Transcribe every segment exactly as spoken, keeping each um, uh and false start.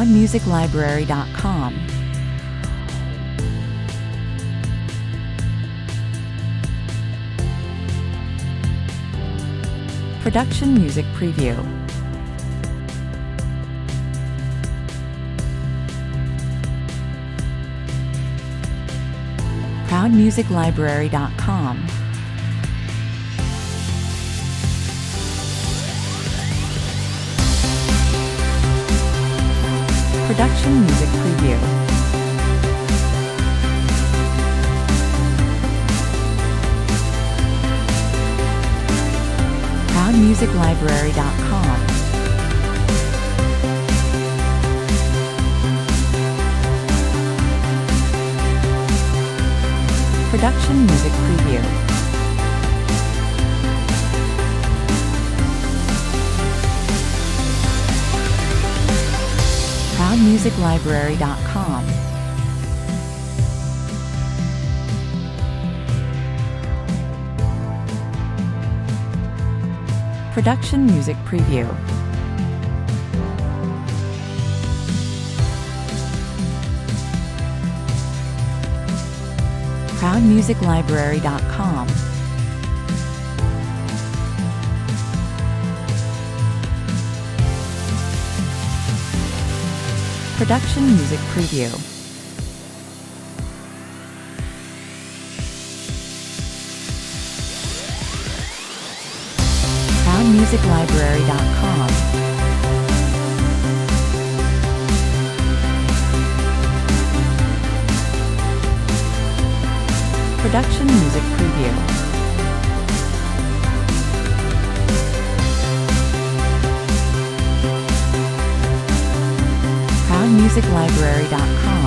proud music library dot com. Production Music Preview. proud music library dot com. Production Music Preview. proud music library dot com. Production Music Preview. proud music library dot com. Production Music Preview. proud music library dot com. Production Music Preview. proud music library dot com. Production Music Preview. proud music library dot com.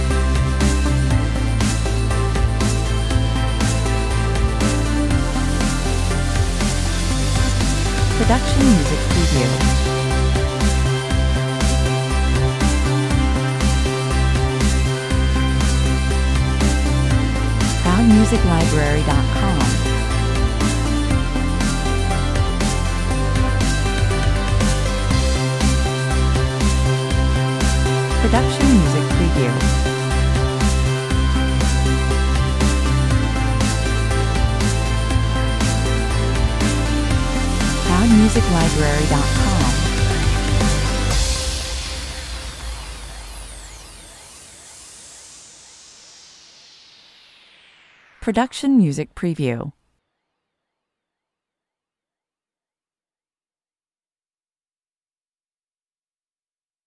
Production Music Preview. proud music library dot com. Production Music Preview. proud music library dot com. Production Music Preview.